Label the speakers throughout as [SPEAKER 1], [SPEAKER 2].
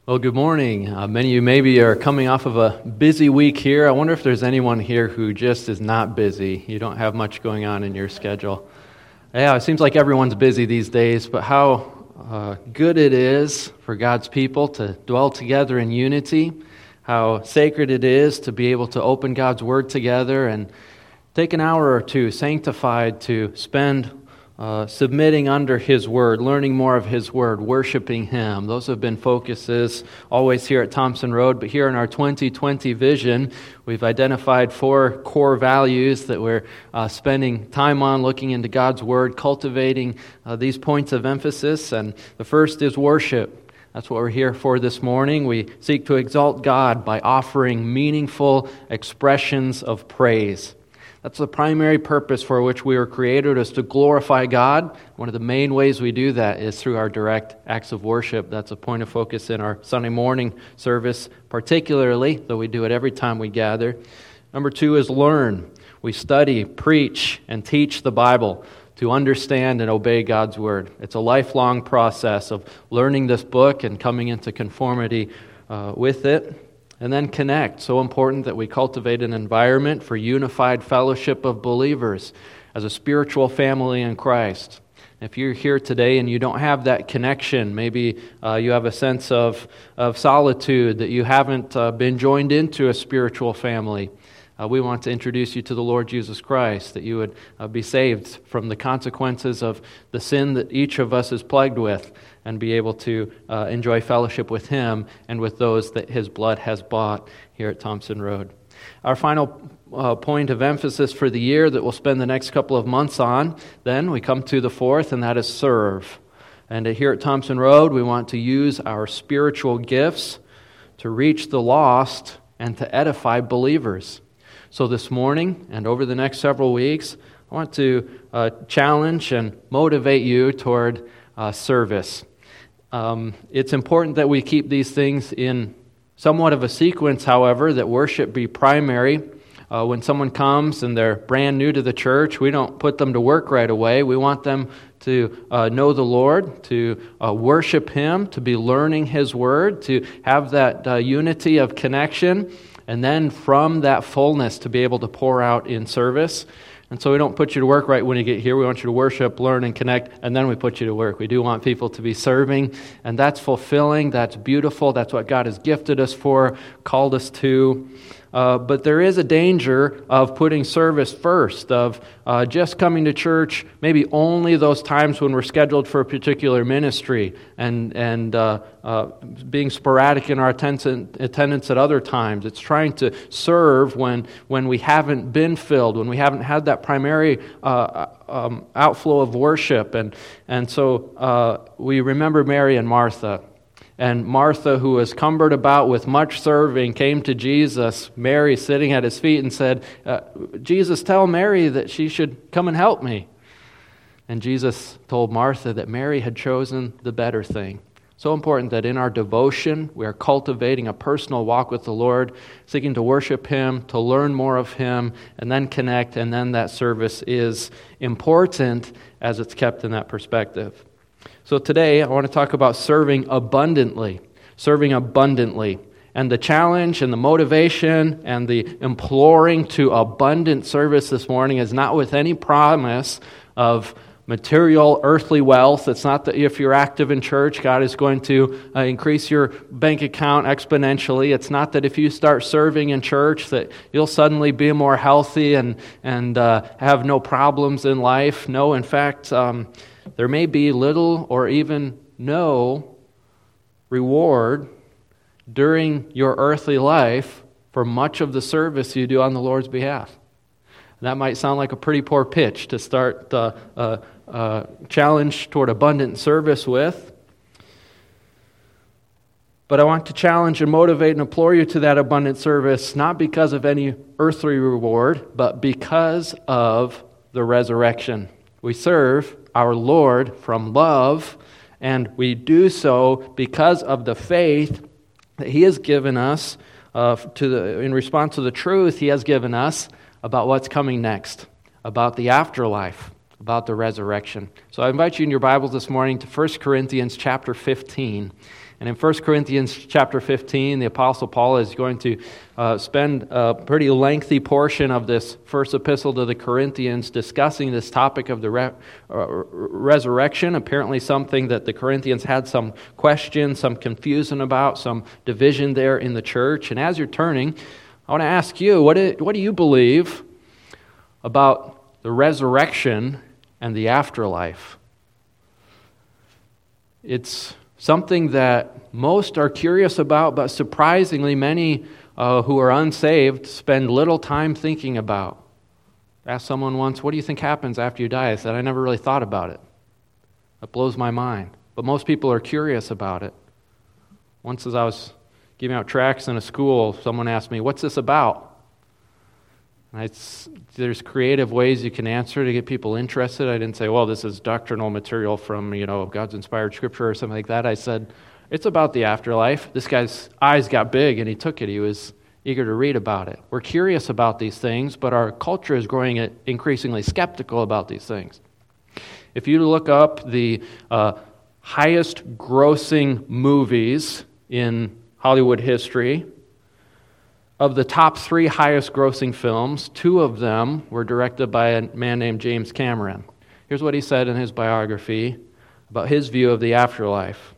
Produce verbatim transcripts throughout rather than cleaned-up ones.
[SPEAKER 1] Well, good morning. Uh, many of you maybe are coming off of a busy week here. I wonder if there's anyone here who just is not busy. You don't have much going on in your schedule. Yeah, it seems like everyone's busy these days, but how uh, good it is for God's people to dwell together in unity, how sacred it is to be able to open God's Word together and take an hour or two sanctified to spend Uh, submitting under His Word, learning more of His Word, worshiping Him. Those have been focuses always here at Thompson Road, but here in our twenty twenty vision, we've identified four core values that we're uh, spending time on, looking into God's Word, cultivating uh, these points of emphasis, and the first is worship. That's what we're here for this morning. We seek to exalt God by offering meaningful expressions of praise. That's the primary purpose for which we were created, is to glorify God. One of the main ways we do that is through our direct acts of worship. That's a point of focus in our Sunday morning service particularly, though we do it every time we gather. Number two is learn. We study, preach, and teach the Bible to understand and obey God's Word. It's a lifelong process of learning this book and coming into conformity uh, with it. And then connect. So important that we cultivate an environment for unified fellowship of believers as a spiritual family in Christ. If you're here today and you don't have that connection, maybe uh, you have a sense of, of solitude, that you haven't uh, been joined into a spiritual family, uh, we want to introduce you to the Lord Jesus Christ, that you would uh, be saved from the consequences of the sin that each of us is plagued with, and be able to uh, enjoy fellowship with Him and with those that His blood has bought here at Thompson Road. Our final uh, point of emphasis for the year that we'll spend the next couple of months on, then we come to the fourth, and that is serve. And here at Thompson Road, we want to use our spiritual gifts to reach the lost and to edify believers. So this morning and over the next several weeks, I want to uh, challenge and motivate you toward uh, service. Um, it's important that we keep these things in somewhat of a sequence, however, that worship be primary. Uh, when someone comes and they're brand new to the church, we don't put them to work right away. We want them to uh, know the Lord, to uh, worship Him, to be learning His Word, to have that uh, unity of connection, and then from that fullness to be able to pour out in service. And so we don't put you to work right when you get here. We want you to worship, learn, and connect, and then we put you to work. We do want people to be serving, and that's fulfilling, that's beautiful, that's what God has gifted us for, called us to. Uh, but there is a danger of putting service first, of uh, just coming to church maybe only those times when we're scheduled for a particular ministry, and and uh, uh, being sporadic in our attendance, attendance at other times. It's trying to serve when when we haven't been filled, when we haven't had that primary uh, um, outflow of worship. And, and so uh, we remember Mary and Martha. And Martha, who was cumbered about with much serving, came to Jesus, Mary sitting at His feet, and said, uh, Jesus, tell Mary that she should come and help me. And Jesus told Martha that Mary had chosen the better thing. So important that in our devotion, we are cultivating a personal walk with the Lord, seeking to worship Him, to learn more of Him, and then connect, and then that service is important as it's kept in that perspective. So today, I want to talk about serving abundantly, serving abundantly. And the challenge and the motivation and the imploring to abundant service this morning is not with any promise of material, earthly wealth. It's not that if you're active in church, God is going to uh, increase your bank account exponentially. It's not that if you start serving in church that you'll suddenly be more healthy and, and uh, have no problems in life. No, in fact, um, there may be little or even no reward during your earthly life for much of the service you do on the Lord's behalf. That might sound like a pretty poor pitch to start the uh, uh, challenge toward abundant service with. But I want to challenge and motivate and implore you to that abundant service, not because of any earthly reward, but because of the resurrection. We serve our Lord from love, and we do so because of the faith that He has given us uh, to the, in response to the truth He has given us about what's coming next, about the afterlife, about the resurrection. So I invite you in your Bibles this morning to First Corinthians chapter fifteen. And in First Corinthians chapter fifteen, the Apostle Paul is going to uh, spend a pretty lengthy portion of this first epistle to the Corinthians discussing this topic of the re- uh, resurrection, apparently something that the Corinthians had some question, some confusion about, some division there in the church. And as you're turning, I want to ask you, what do, what do you believe about the resurrection and the afterlife? It's something that most are curious about, but surprisingly many uh, who are unsaved spend little time thinking about. I asked someone once, what do you think happens after you die? I said, I never really thought about it. That blows my mind. But most people are curious about it. Once as I was giving out tracts in a school, someone asked me, what's this about? And I, there's creative ways you can answer to get people interested. I didn't say, well, this is doctrinal material from, you know, God's inspired scripture or something like that. I said, it's about the afterlife. This guy's eyes got big and he took it. He was eager to read about it. We're curious about these things, but our culture is growing increasingly skeptical about these things. If you look up the uh, highest grossing movies in Hollywood history, of the top three highest grossing films, two of them were directed by a man named James Cameron. Here's what he said in his biography about his view of the afterlife.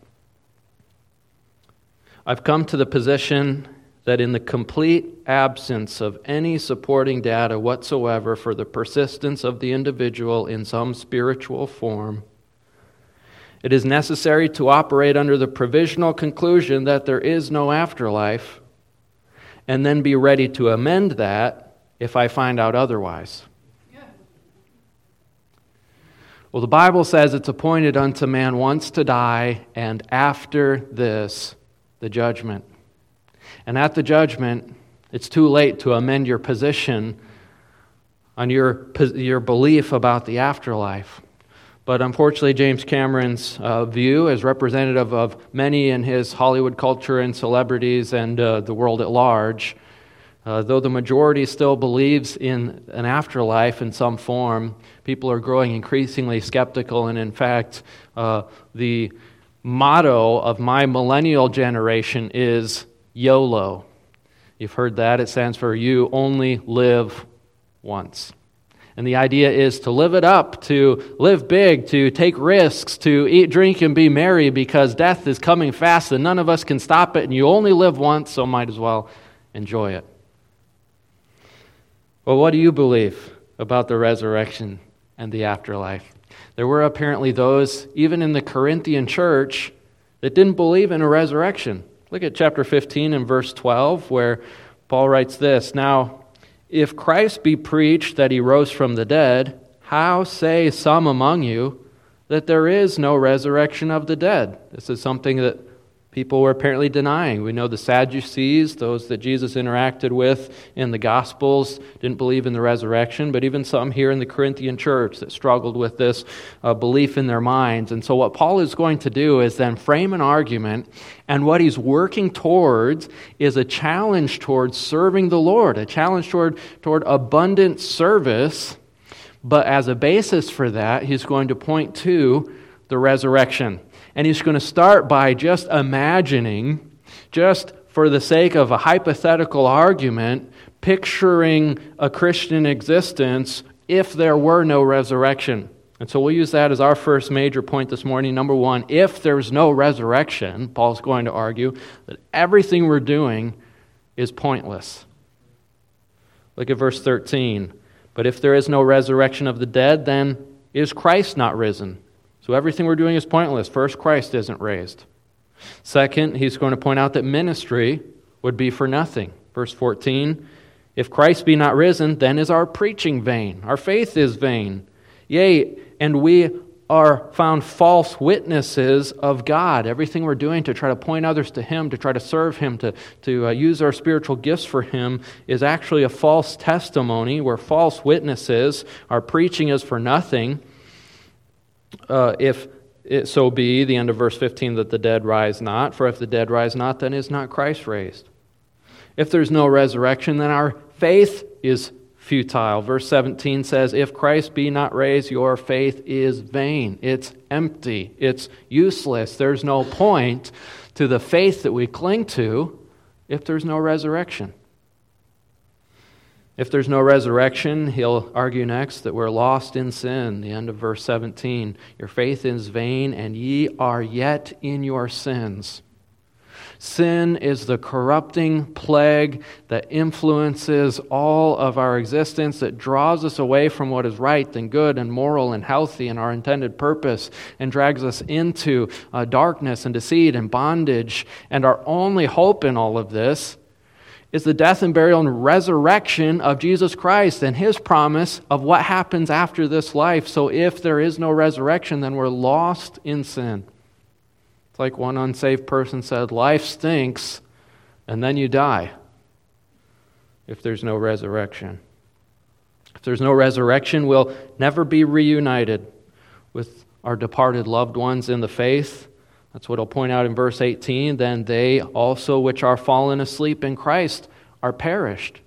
[SPEAKER 1] I've come to the position that in the complete absence of any supporting data whatsoever for the persistence of the individual in some spiritual form, it is necessary to operate under the provisional conclusion that there is no afterlife, and then be ready to amend that if I find out otherwise. Yeah. Well, the Bible says it's appointed unto man once to die, and after this, the judgment. And at the judgment, it's too late to amend your position on your, your belief about the afterlife. But unfortunately, James Cameron's uh, view, as representative of many in his Hollywood culture and celebrities and uh, the world at large, uh, though the majority still believes in an afterlife in some form, people are growing increasingly skeptical. And in fact, uh, the motto of my millennial generation is YOLO. You've heard that. It stands for You Only Live Once. And the idea is to live it up, to live big, to take risks, to eat, drink, and be merry because death is coming fast and none of us can stop it and you only live once, so might as well enjoy it. Well, what do you believe about the resurrection and the afterlife? There were apparently those, even in the Corinthian church, that didn't believe in a resurrection. Look at chapter fifteen and verse twelve, where Paul writes this, Now, if Christ be preached that he rose from the dead, how say some among you that there is no resurrection of the dead? This is something that people were apparently denying. We know the Sadducees, those that Jesus interacted with in the Gospels, didn't believe in the resurrection, but even some here in the Corinthian church that struggled with this uh, belief in their minds. And so what Paul is going to do is then frame an argument, and what he's working towards is a challenge towards serving the Lord, a challenge toward, toward abundant service, but as a basis for that, he's going to point to the resurrection. And he's going to start by just imagining, just for the sake of a hypothetical argument, picturing a Christian existence if there were no resurrection. And so we'll use that as our first major point this morning. Number one, if there's no resurrection, Paul's going to argue that everything we're doing is pointless. Look at verse thirteen. But if there is no resurrection of the dead, then is Christ not risen? So everything we're doing is pointless. First, Christ isn't raised. Second, he's going to point out that ministry would be for nothing. Verse fourteen, if Christ be not risen, then is our preaching vain. Our faith is vain. Yea, and we are found false witnesses of God. Everything we're doing to try to point others to Him, to try to serve Him, to, to uh, use our spiritual gifts for Him is actually a false testimony. We're false witnesses. Our preaching is for nothing. Uh, if it so be, the end of verse fifteen, that the dead rise not. For if the dead rise not, then is not Christ raised. If there's no resurrection, then our faith is futile. Verse seventeen says, if Christ be not raised, your faith is vain. It's empty. It's useless. There's no point to the faith that we cling to if there's no resurrection. If there's no resurrection, he'll argue next that we're lost in sin. The end of verse seventeen. Your faith is vain, and ye are yet in your sins. Sin is the corrupting plague that influences all of our existence, that draws us away from what is right and good and moral and healthy and our intended purpose, and drags us into uh, darkness and deceit and bondage. And our only hope in all of this is the death and burial and resurrection of Jesus Christ and His promise of what happens after this life. So if there is no resurrection, then we're lost in sin. It's like one unsaved person said, life stinks, and then you die if there's no resurrection. If there's no resurrection, we'll never be reunited with our departed loved ones in the faith. That's what I'll point out in verse eighteen. Then they also which are fallen asleep in Christ are perished.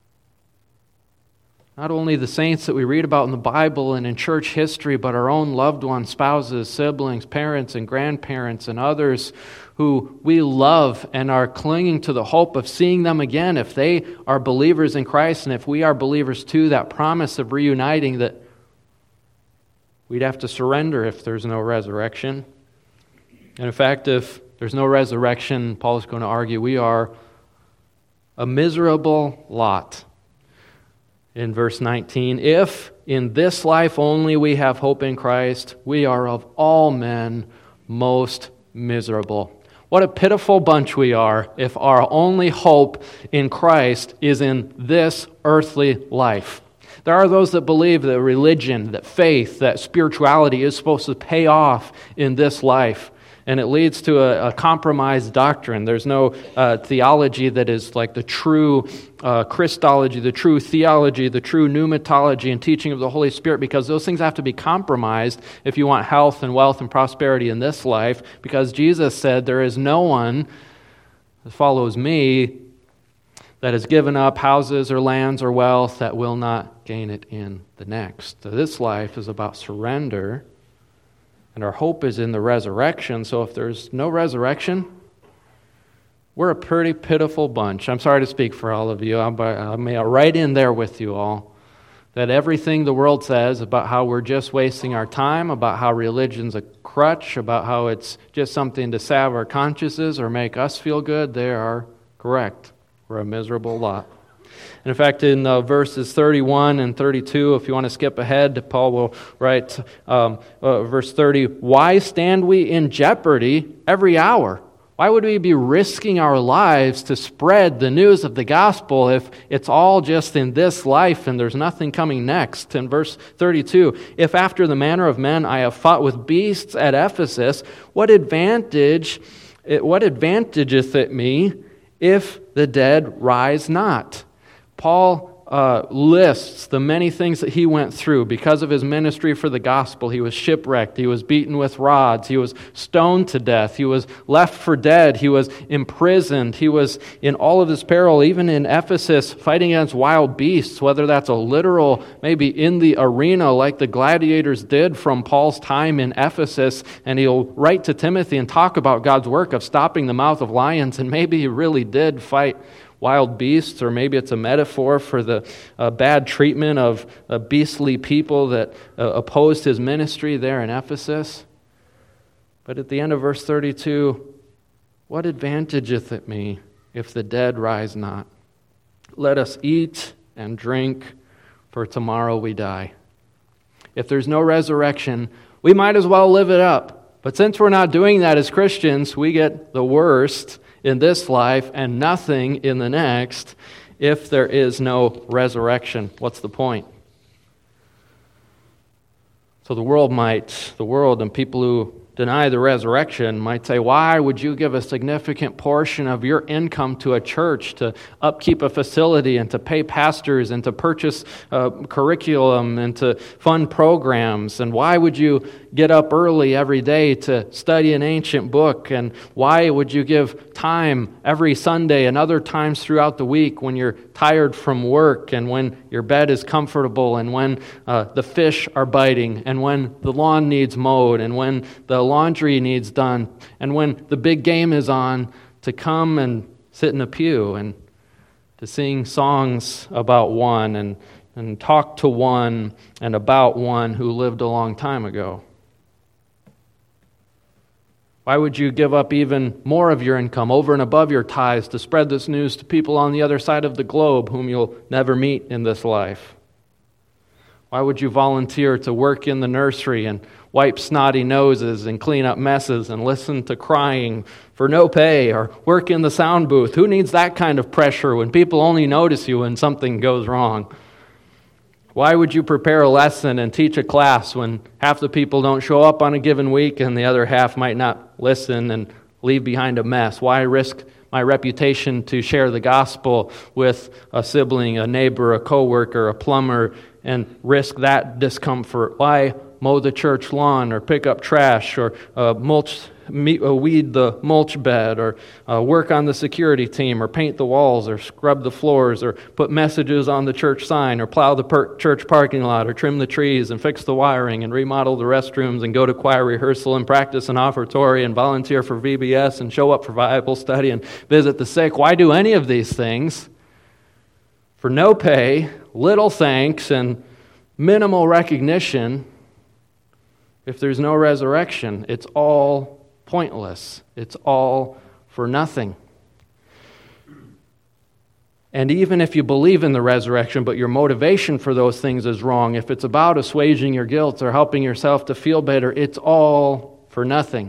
[SPEAKER 1] Not only the saints that we read about in the Bible and in church history, but our own loved ones, spouses, siblings, parents, and grandparents, and others who we love and are clinging to the hope of seeing them again. If they are believers in Christ, and if we are believers too, that promise of reuniting, that we'd have to surrender if there's no resurrection. And in fact, if there's no resurrection, Paul is going to argue we are a miserable lot. In verse nineteen, if in this life only we have hope in Christ, we are of all men most miserable. What a pitiful bunch we are if our only hope in Christ is in this earthly life. There are those that believe that religion, that faith, that spirituality is supposed to pay off in this life. And it leads to a, a compromised doctrine. There's no uh, theology that is like the true uh, Christology, the true theology, the true pneumatology and teaching of the Holy Spirit, because those things have to be compromised if you want health and wealth and prosperity in this life, because Jesus said there is no one that follows me that has given up houses or lands or wealth that will not gain it in the next. So this life is about surrender. And our hope is in the resurrection. So if there's no resurrection, we're a pretty pitiful bunch. I'm sorry to speak for all of you. I'm, I'm right in there with you all. That everything the world says about how we're just wasting our time, about how religion's a crutch, about how it's just something to salve our consciences or make us feel good, they are correct. We're a miserable lot. And in fact, in uh, verses thirty-one and thirty-two, if you want to skip ahead, Paul will write, um, uh, verse thirty, why stand we in jeopardy every hour? Why would we be risking our lives to spread the news of the gospel if it's all just in this life and there's nothing coming next? In verse thirty-two, if after the manner of men I have fought with beasts at Ephesus, what advantage, what advantageth it me if the dead rise not? Paul uh, lists the many things that he went through because of his ministry for the gospel. He was shipwrecked. He was beaten with rods. He was stoned to death. He was left for dead. He was imprisoned. He was in all of this peril, even in Ephesus, fighting against wild beasts, whether that's a literal, maybe in the arena like the gladiators did from Paul's time in Ephesus. And he'll write to Timothy and talk about God's work of stopping the mouth of lions. And maybe he really did fight wild beasts, or maybe it's a metaphor for the uh, bad treatment of uh, beastly people that uh, opposed his ministry there in Ephesus. But at the end of verse thirty-two, what advantageth it me if the dead rise not? Let us eat and drink, for tomorrow we die. If there's no resurrection, we might as well live it up. But since we're not doing that as Christians, we get the worst in this life and nothing in the next if there is no resurrection. What's the point? So the world might, the world and people who deny the resurrection might say, why would you give a significant portion of your income to a church to upkeep a facility and to pay pastors and to purchase uh, curriculum and to fund programs? And why would you get up early every day to study an ancient book? And why would you give time every Sunday and other times throughout the week when you're tired from work and when your bed is comfortable and when uh, the fish are biting and when the lawn needs mowed and when the laundry needs done and when the big game is on, to come and sit in a pew and to sing songs about one and, and talk to one and about one who lived a long time ago? Why would you give up even more of your income over and above your tithes to spread this news to people on the other side of the globe whom you'll never meet in this life? Why would you volunteer to work in the nursery and wipe snotty noses and clean up messes and listen to crying for no pay, or work in the sound booth? Who needs that kind of pressure when people only notice you when something goes wrong? Why would you prepare a lesson and teach a class when half the people don't show up on a given week and the other half might not listen and leave behind a mess? Why risk my reputation to share the gospel with a sibling, a neighbor, a coworker, a plumber, and risk that discomfort? Why mow the church lawn or pick up trash or uh, mulch, me, uh, weed the mulch bed or uh, work on the security team or paint the walls or scrub the floors or put messages on the church sign or plow the per- church parking lot or trim the trees and fix the wiring and remodel the restrooms and go to choir rehearsal and practice an offertory and volunteer for V B S and show up for Bible study and visit the sick? Why do any of these things for no pay, little thanks, and minimal recognition if there's no resurrection? It's all pointless. It's all for nothing. And even if you believe in the resurrection, but your motivation for those things is wrong, if it's about assuaging your guilt or helping yourself to feel better, it's all for nothing.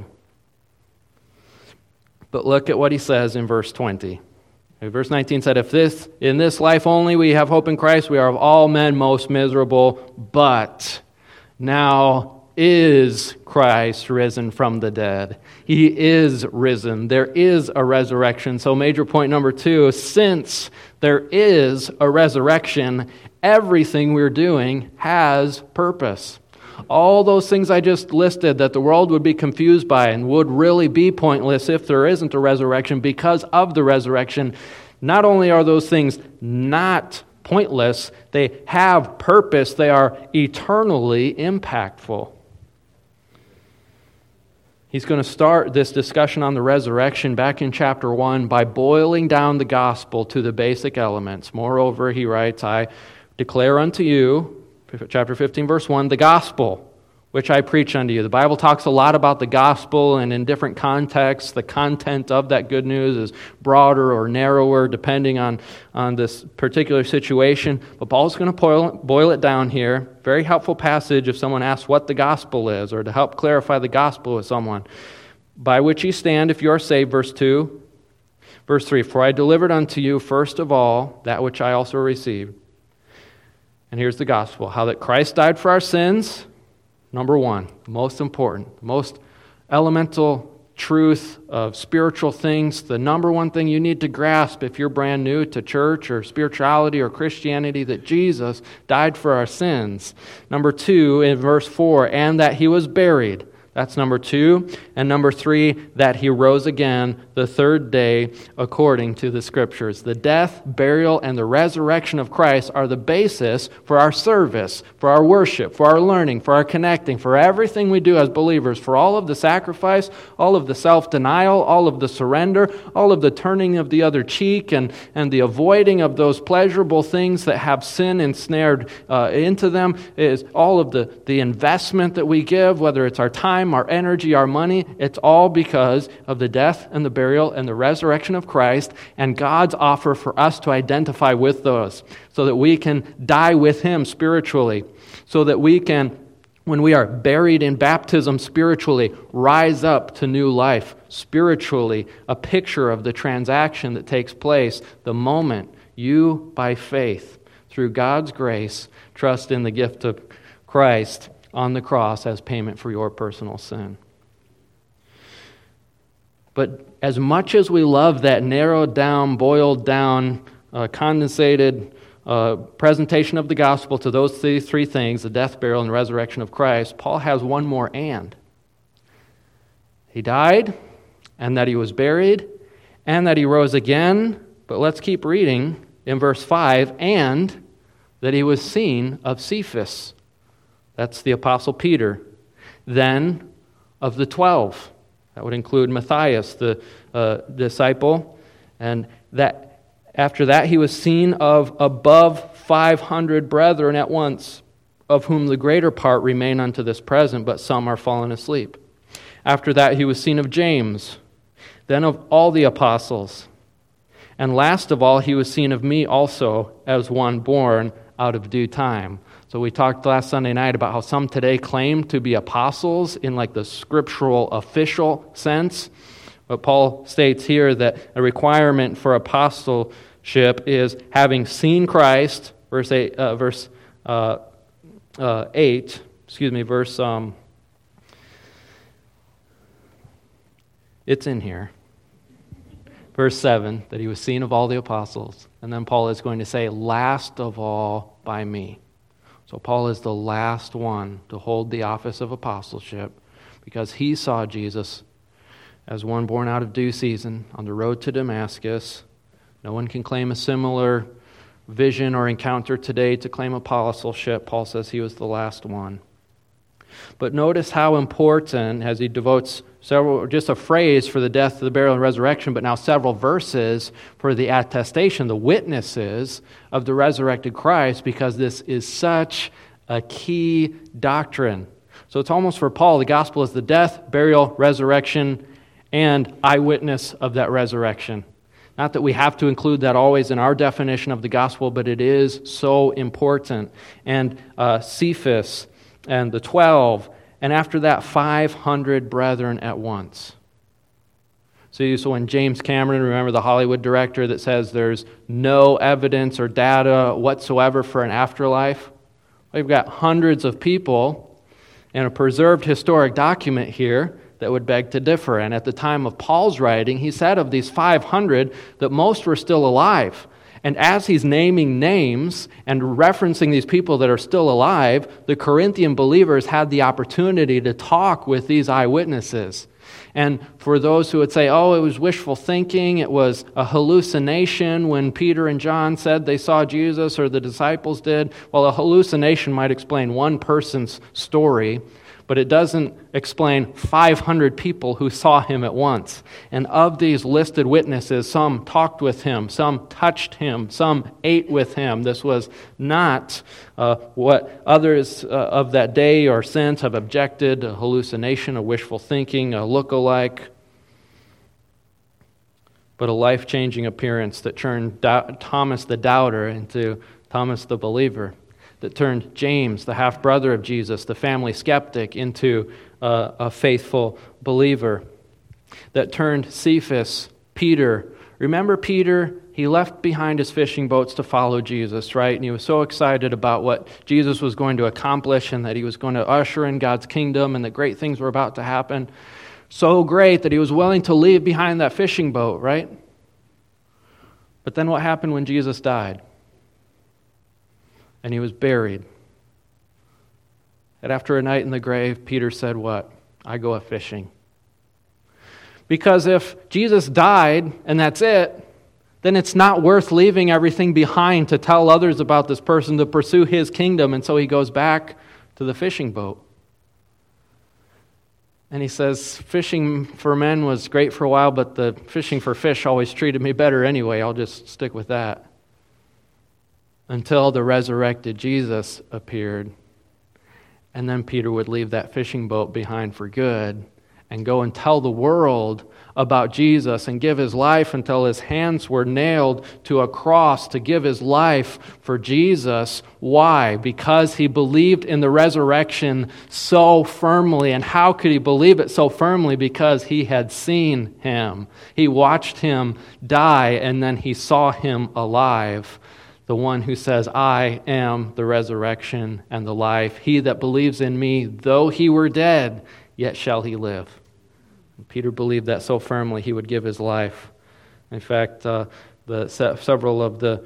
[SPEAKER 1] But look at what he says in verse twenty. Verse nineteen said, if this in this life only we have hope in Christ, we are of all men most miserable, but now is Christ risen from the dead. He is risen. There is a resurrection. So major point number two, since there is a resurrection, everything we're doing has purpose. All those things I just listed that the world would be confused by and would really be pointless if there isn't a resurrection, because of the resurrection, not only are those things not pointless, they have purpose. They are eternally impactful. He's going to start this discussion on the resurrection back in chapter one by boiling down the gospel to the basic elements. Moreover, he writes, I declare unto you, chapter fifteen, verse one, the gospel which I preach unto you. The Bible talks a lot about the gospel, and in different contexts, the content of that good news is broader or narrower depending on, on this particular situation. But Paul's going to boil, boil it down here. Very helpful passage if someone asks what the gospel is, or to help clarify the gospel with someone. By which ye stand if you are saved, verse two. Verse three, for I delivered unto you first of all that which I also received. And here's the gospel, how that Christ died for our sins. Number one, most important, most elemental truth of spiritual things, the number one thing you need to grasp if you're brand new to church or spirituality or Christianity, that Jesus died for our sins. Number two, in verse four, and that he was buried. That's number two. And number three, that he rose again the third day according to the Scriptures. The death, burial, and the resurrection of Christ are the basis for our service, for our worship, for our learning, for our connecting, for everything we do as believers, for all of the sacrifice, all of the self-denial, all of the surrender, all of the turning of the other cheek, and, and the avoiding of those pleasurable things that have sin ensnared uh, into them, is all of the, the investment that we give, whether it's our time, our energy, our money. It's all because of the death and the burial and the resurrection of Christ and God's offer for us to identify with those so that we can die with him spiritually, so that we can, when we are buried in baptism spiritually, rise up to new life spiritually, a picture of the transaction that takes place the moment you, by faith, through God's grace, trust in the gift of Christ on the cross as payment for your personal sin. But as much as we love that narrowed down, boiled down, uh, condensated uh, presentation of the gospel to those three, three things, the death, burial, and resurrection of Christ, Paul has one more and. He died, and that he was buried, and that he rose again. But let's keep reading in verse five, and that he was seen of Cephas. That's the Apostle Peter. Then of the twelve. That would include Matthias, the uh, disciple. And that after that he was seen of above five hundred brethren at once, of whom the greater part remain unto this present, but some are fallen asleep. After that he was seen of James, then of all the apostles. And last of all he was seen of me also, as one born out of due time. So we talked last Sunday night about how some today claim to be apostles in like the scriptural official sense. But Paul states here that a requirement for apostleship is having seen Christ, verse eight, uh, verse uh, uh, eight, excuse me, verse um, it's in here. Verse seven, that he was seen of all the apostles. And then Paul is going to say, last of all by me. So Paul is the last one to hold the office of apostleship because he saw Jesus as one born out of due season on the road to Damascus. No one can claim a similar vision or encounter today to claim apostleship. Paul says he was the last one. But notice how important, as he devotes several, just a phrase for the death, the burial, and resurrection, but now several verses for the attestation, the witnesses of the resurrected Christ, because this is such a key doctrine. So it's almost for Paul, the gospel is the death, burial, resurrection, and eyewitness of that resurrection. Not that we have to include that always in our definition of the gospel, but it is so important. And uh, Cephas, and the twelve, and after that, five hundred brethren at once. See, so when James Cameron, remember the Hollywood director that says there's no evidence or data whatsoever for an afterlife? We've got hundreds of people and a preserved historic document here that would beg to differ. And at the time of Paul's writing, he said of these five hundred that most were still alive. And as he's naming names and referencing these people that are still alive, the Corinthian believers had the opportunity to talk with these eyewitnesses. And for those who would say, oh, it was wishful thinking, it was a hallucination when Peter and John said they saw Jesus or the disciples did, well, a hallucination might explain one person's story, but it doesn't explain five hundred people who saw him at once. And of these listed witnesses, some talked with him, some touched him, some ate with him. This was not uh, what others uh, of that day or since have objected, a hallucination, a wishful thinking, a look-alike, but a life-changing appearance that turned Do- Thomas the doubter into Thomas the believer, that turned James, the half-brother of Jesus, the family skeptic, into uh, a faithful believer, that turned Cephas, Peter. Remember Peter? He left behind his fishing boats to follow Jesus, right? And he was so excited about what Jesus was going to accomplish and that he was going to usher in God's kingdom and that great things were about to happen. So great that he was willing to leave behind that fishing boat, right? But then what happened when Jesus died? And he was buried. And after a night in the grave, Peter said what? I go a-fishing. Because if Jesus died and that's it, then it's not worth leaving everything behind to tell others about this person, to pursue his kingdom. And so he goes back to the fishing boat. And he says, fishing for men was great for a while, but the fishing for fish always treated me better anyway. I'll just stick with that. Until the resurrected Jesus appeared. And then Peter would leave that fishing boat behind for good and go and tell the world about Jesus and give his life until his hands were nailed to a cross to give his life for Jesus. Why? Because he believed in the resurrection so firmly. And how could he believe it so firmly? Because he had seen him. He watched him die and then he saw him alive. The one who says, I am the resurrection and the life. He that believes in me, though he were dead, yet shall he live. And Peter believed that so firmly he would give his life. In fact, uh, the se- several of the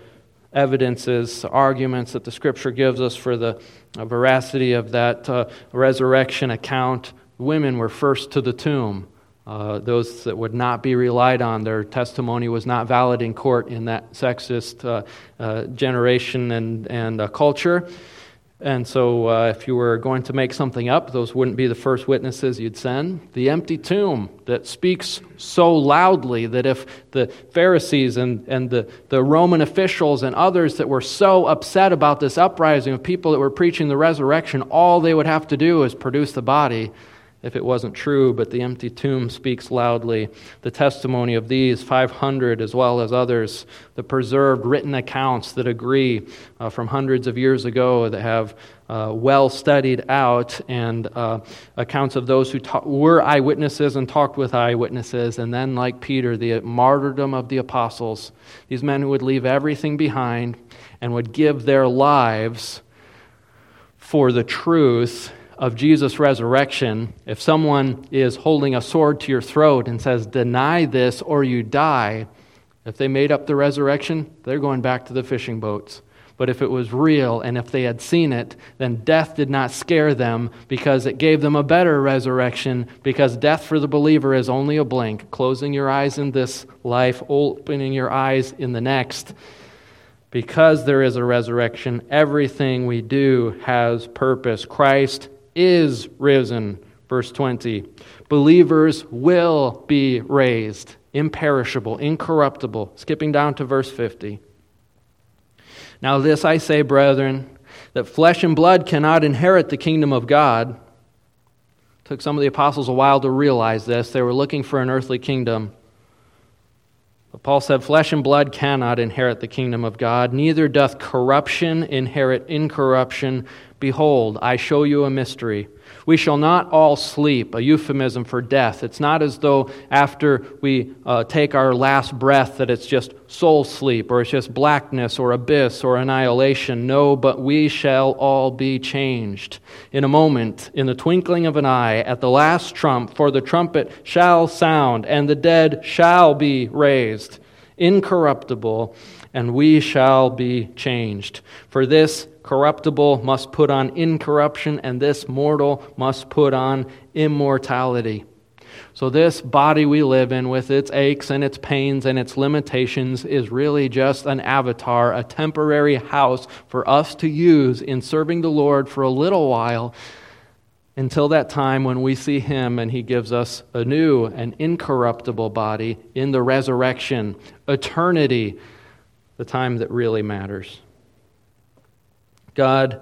[SPEAKER 1] evidences, arguments that the Scripture gives us for the uh, veracity of that uh, resurrection account. Women were first to the tomb. Uh, those that would not be relied on, their testimony was not valid in court in that sexist uh, uh, generation and, and uh, culture. And so uh, if you were going to make something up, those wouldn't be the first witnesses you'd send. The empty tomb that speaks so loudly that if the Pharisees and, and the, the Roman officials and others that were so upset about this uprising of people that were preaching the resurrection, all they would have to do is produce the body if it wasn't true, but the empty tomb speaks loudly. The testimony of these five hundred, as well as others, the preserved written accounts that agree uh, from hundreds of years ago that have uh, well studied out, and uh, accounts of those who ta- were eyewitnesses and talked with eyewitnesses, and then, like Peter, the martyrdom of the apostles, these men who would leave everything behind and would give their lives for the truth of Jesus' resurrection. If someone is holding a sword to your throat and says, deny this or you die, if they made up the resurrection, they're going back to the fishing boats. But if it was real and if they had seen it, then death did not scare them because it gave them a better resurrection, because death for the believer is only a blink, closing your eyes in this life, opening your eyes in the next. Because there is a resurrection, everything we do has purpose. Christ is risen, verse twenty. Believers will be raised, imperishable, incorruptible. Skipping down to verse fifty. Now this I say, brethren, that flesh and blood cannot inherit the kingdom of God. It took some of the apostles a while to realize this. They were looking for an earthly kingdom. But Paul said, flesh and blood cannot inherit the kingdom of God, neither doth corruption inherit incorruption. Behold, I show you a mystery. We shall not all sleep, a euphemism for death. It's not as though after we uh, take our last breath that it's just soul sleep, or it's just blackness, or abyss, or annihilation. No, but we shall all be changed in a moment, in the twinkling of an eye, at the last trump, for the trumpet shall sound, and the dead shall be raised, incorruptible, and we shall be changed. For this corruptible must put on incorruption, and this mortal must put on immortality. So this body we live in, with its aches and its pains and its limitations, is really just an avatar, a temporary house for us to use in serving the Lord for a little while, until that time when we see Him and He gives us a new and incorruptible body in the resurrection, eternity, the time that really matters. God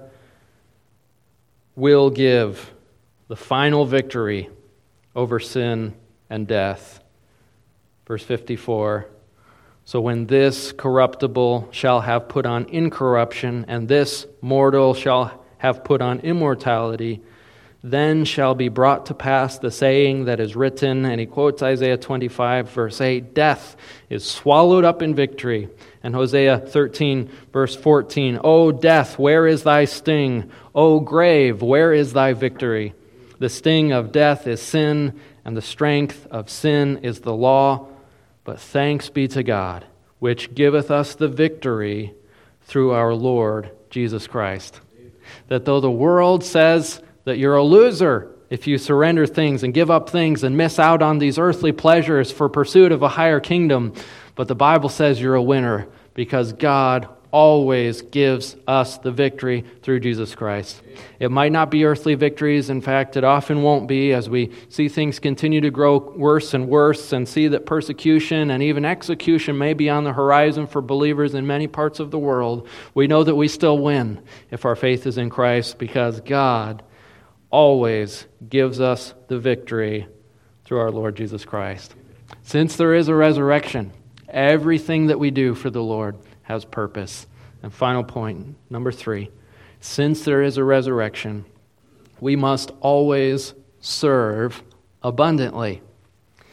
[SPEAKER 1] will give the final victory over sin and death. Verse fifty-four, so when this corruptible shall have put on incorruption, and this mortal shall have put on immortality, then shall be brought to pass the saying that is written, and he quotes Isaiah twenty-five, verse eight, death is swallowed up in victory. And Hosea thirteen, verse fourteen, O death, where is thy sting? O grave, where is thy victory? The sting of death is sin, and the strength of sin is the law. But thanks be to God, which giveth us the victory through our Lord Jesus Christ. That though the world says that you're a loser if you surrender things and give up things and miss out on these earthly pleasures for pursuit of a higher kingdom, but the Bible says you're a winner because God always gives us the victory through Jesus Christ. It might not be earthly victories. In fact, it often won't be, as we see things continue to grow worse and worse and see that persecution and even execution may be on the horizon for believers in many parts of the world. We know that we still win if our faith is in Christ, because God always gives us the victory through our Lord Jesus Christ. Since there is a resurrection, everything that we do for the Lord has purpose. And final point, number three, since there is a resurrection, we must always serve abundantly.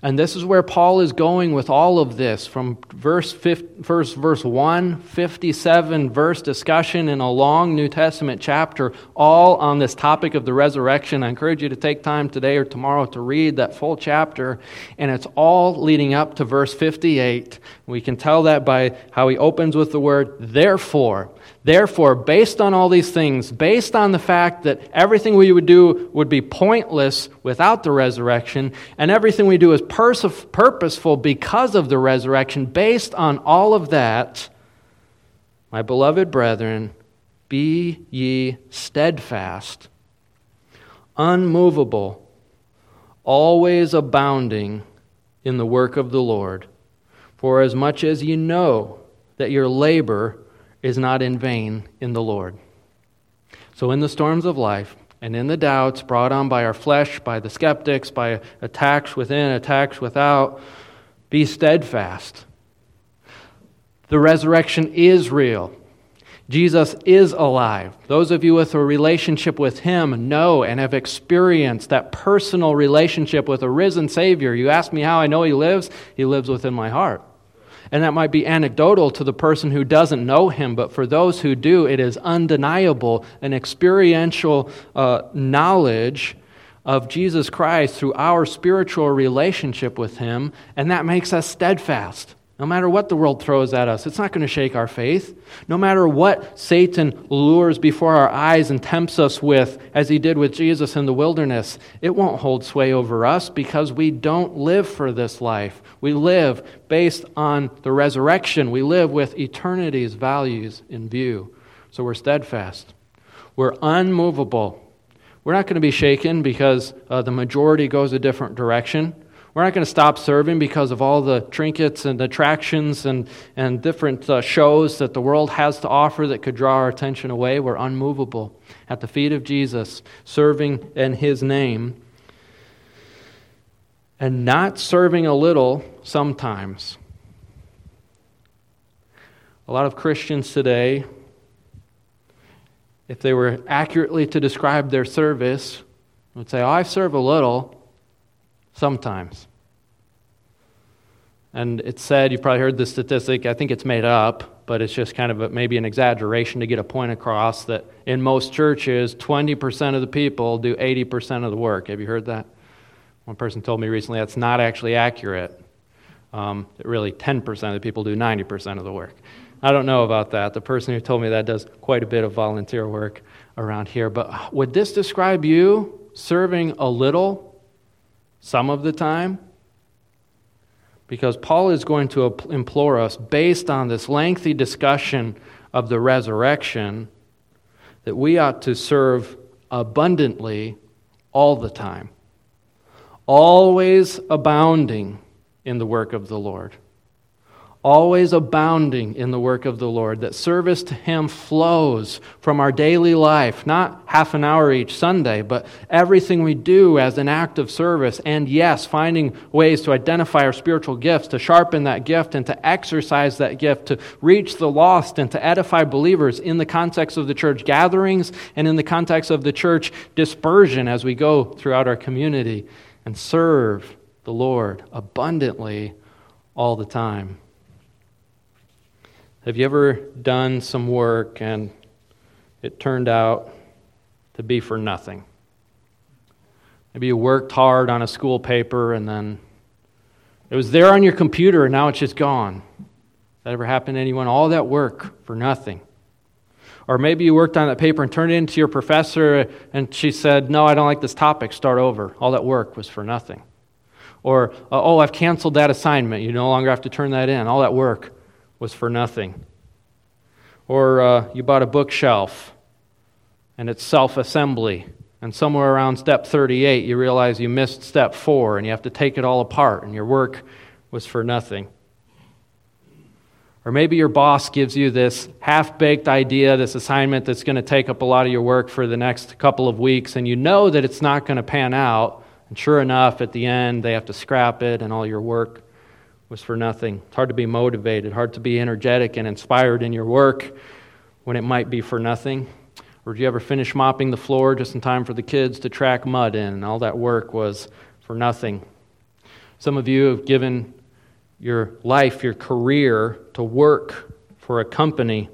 [SPEAKER 1] And this is where Paul is going with all of this, from verse verse, verse one, fifty-seven verse discussion in a long New Testament chapter, all on this topic of the resurrection. I encourage you to take time today or tomorrow to read that full chapter, and it's all leading up to verse fifty-eight. We can tell that by how he opens with the word, therefore. Therefore, based on all these things, based on the fact that everything we would do would be pointless without the resurrection, and everything we do is pers- purposeful because of the resurrection, based on all of that, my beloved brethren, be ye steadfast, unmovable, always abounding in the work of the Lord, for as much as ye know that your labor is not in vain in the Lord. So in the storms of life and in the doubts brought on by our flesh, by the skeptics, by attacks within, attacks without, be steadfast. The resurrection is real. Jesus is alive. Those of you with a relationship with Him know and have experienced that personal relationship with a risen Savior. You ask me how I know He lives? He lives within my heart. And that might be anecdotal to the person who doesn't know Him, but for those who do, it is undeniable, an experiential uh, knowledge of Jesus Christ through our spiritual relationship with Him, and that makes us steadfast. No matter what the world throws at us, it's not going to shake our faith. No matter what Satan lures before our eyes and tempts us with, as he did with Jesus in the wilderness, it won't hold sway over us because we don't live for this life. We live based on the resurrection. We live with eternity's values in view. So we're steadfast. We're unmovable. We're not going to be shaken because uh, the majority goes a different direction. We're not going to stop serving because of all the trinkets and attractions and, and different uh, shows that the world has to offer that could draw our attention away. We're unmovable at the feet of Jesus, serving in His name, and not serving a little sometimes. A lot of Christians today, if they were accurately to describe their service, would say, oh, I serve a little. Sometimes. And it's said, you've probably heard this statistic, I think it's made up, but it's just kind of a, maybe an exaggeration to get a point across, that in most churches, twenty percent of the people do eighty percent of the work. Have you heard that? One person told me recently that's not actually accurate. Um, that really ten percent of the people do ninety percent of the work. I don't know about that. The person who told me that does quite a bit of volunteer work around here. But would this describe you serving a little some of the time? Because Paul is going to implore us, based on this lengthy discussion of the resurrection, that we ought to serve abundantly all the time, always abounding in the work of the Lord. Always abounding in the work of the Lord, that service to Him flows from our daily life, not half an hour each Sunday, but everything we do as an act of service, and yes, finding ways to identify our spiritual gifts, to sharpen that gift, and to exercise that gift, to reach the lost, and to edify believers in the context of the church gatherings, and in the context of the church dispersion as we go throughout our community, and serve the Lord abundantly all the time. Have you ever done some work and it turned out to be for nothing? Maybe you worked hard on a school paper and then it was there on your computer and now it's just gone. That ever happened to anyone? All that work for nothing. Or maybe you worked on that paper and turned it into your professor and she said, no, I don't like this topic, start over. All that work was for nothing. Or, oh, I've canceled that assignment. You no longer have to turn that in. All that work was for nothing. Or uh, you bought a bookshelf and it's self-assembly, and somewhere around step thirty-eight you realize you missed step four and you have to take it all apart and your work was for nothing. Or maybe your boss gives you this half-baked idea, this assignment that's going to take up a lot of your work for the next couple of weeks, and you know that it's not going to pan out, and sure enough, at the end, they have to scrap it and all your work was for nothing. It's hard to be motivated, hard to be energetic and inspired in your work when it might be for nothing. Or did you ever finish mopping the floor just in time for the kids to track mud in, and all that work was for nothing? Some of you have given your life, your career, to work for a company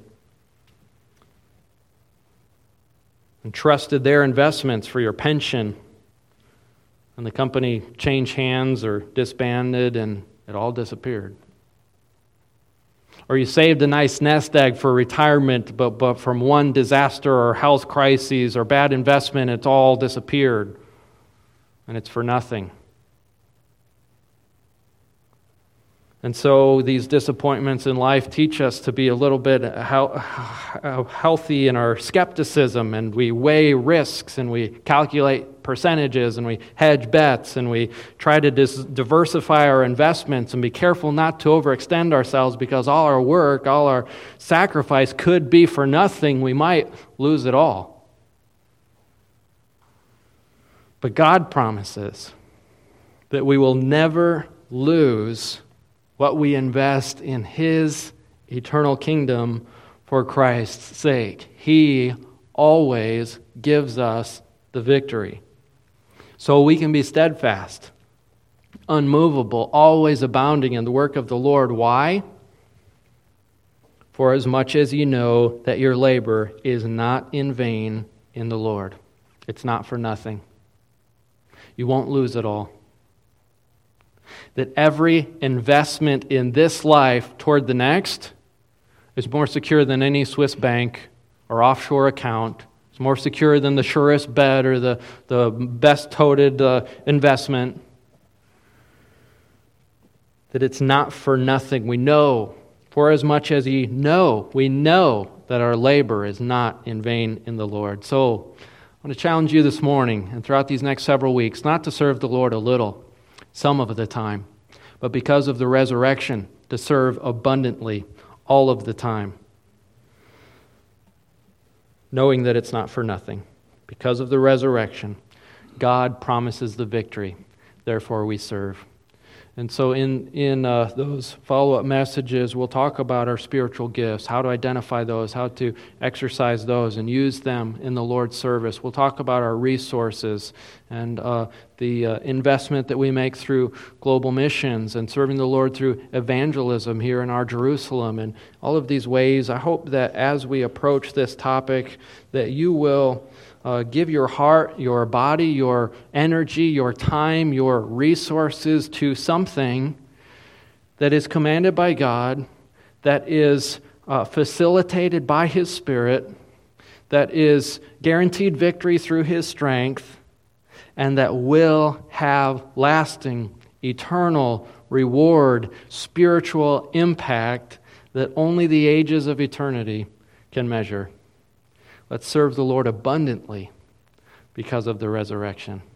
[SPEAKER 1] and trusted their investments for your pension. And the company changed hands or disbanded and it all disappeared. Or you saved a nice nest egg for retirement, but, but from one disaster or health crisis or bad investment, it's all disappeared. And it's for nothing. And so these disappointments in life teach us to be a little bit healthy in our skepticism, and we weigh risks, and we calculate percentages, and we hedge bets, and we try to dis- diversify our investments and be careful not to overextend ourselves, because all our work, all our sacrifice could be for nothing. We might lose it all. But God promises that we will never lose what we invest in His eternal kingdom for Christ's sake. He always gives us the victory. So we can be steadfast, unmovable, always abounding in the work of the Lord. Why? For as much as you know that your labor is not in vain in the Lord. It's not for nothing. You won't lose it all. That every investment in this life toward the next is more secure than any Swiss bank or offshore account. It's more secure than the surest bet or the, the best toted uh, investment. That it's not for nothing. We know, for as much as ye know, we know that our labor is not in vain in the Lord. So I want to challenge you this morning and throughout these next several weeks not to serve the Lord a little, some of the time, but because of the resurrection, to serve abundantly all of the time, knowing that it's not for nothing. Because of the resurrection, God promises the victory. Therefore, we serve. And so in, in uh, those follow-up messages, we'll talk about our spiritual gifts, how to identify those, how to exercise those and use them in the Lord's service. We'll talk about our resources and uh, the uh, investment that we make through global missions and serving the Lord through evangelism here in our Jerusalem. And all of these ways, I hope that as we approach this topic, that you will Uh, give your heart, your body, your energy, your time, your resources to something that is commanded by God, that is uh, facilitated by His Spirit, that is guaranteed victory through His strength, and that will have lasting, eternal reward, spiritual impact that only the ages of eternity can measure. Let's serve the Lord abundantly because of the resurrection.